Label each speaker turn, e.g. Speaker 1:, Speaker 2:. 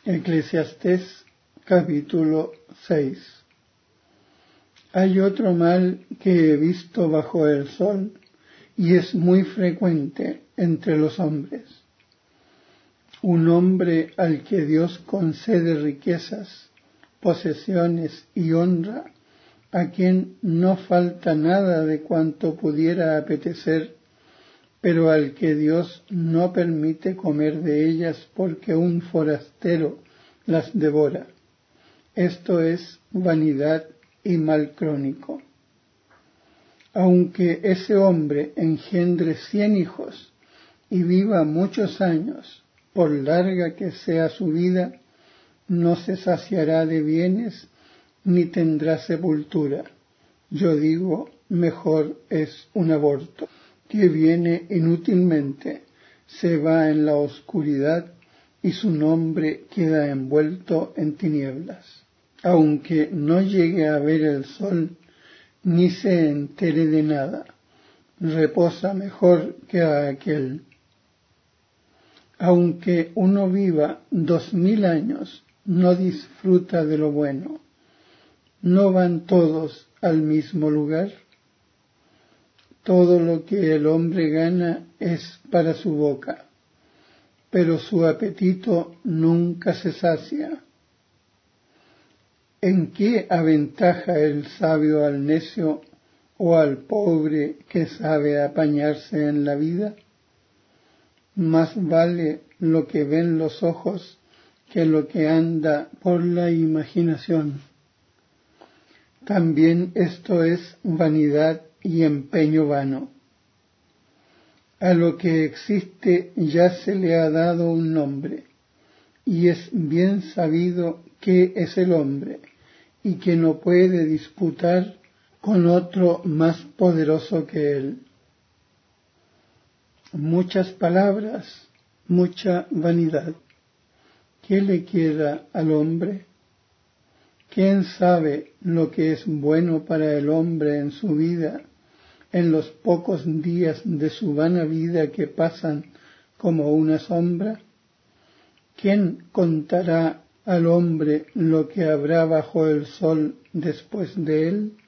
Speaker 1: Eclesiastés capítulo 6. Hay otro mal que he visto bajo el sol, y es muy frecuente entre los hombres. Un hombre al que Dios concede riquezas, posesiones y honra, a quien no falta nada de cuanto pudiera apetecer, pero al que Dios no permite comer de ellas porque un forastero las devora. Esto es vanidad y mal crónico. Aunque ese hombre engendre 100 hijos y viva muchos años, por larga que sea su vida, no se saciará de bienes ni tendrá sepultura. Yo digo, mejor es un aborto, que viene inútilmente, se va en la oscuridad y su nombre queda envuelto en tinieblas. Aunque no llegue a ver el sol, ni se entere de nada, reposa mejor que a aquel. Aunque uno viva 2000 años, no disfruta de lo bueno. ¿No van todos al mismo lugar? Todo lo que el hombre gana es para su boca, pero su apetito nunca se sacia. ¿En qué aventaja el sabio al necio o al pobre que sabe apañarse en la vida? Más vale lo que ven los ojos que lo que anda por la imaginación. También esto es vanidad y empeño vano. A lo que existe ya se le ha dado un nombre, y es bien sabido qué es el hombre, y que no puede disputar con otro más poderoso que él. Muchas palabras, mucha vanidad. ¿Qué le queda al hombre? ¿Quién sabe lo que es bueno para el hombre en su vida, en los pocos días de su vana vida que pasan como una sombra? ¿Quién contará al hombre lo que habrá bajo el sol después de él?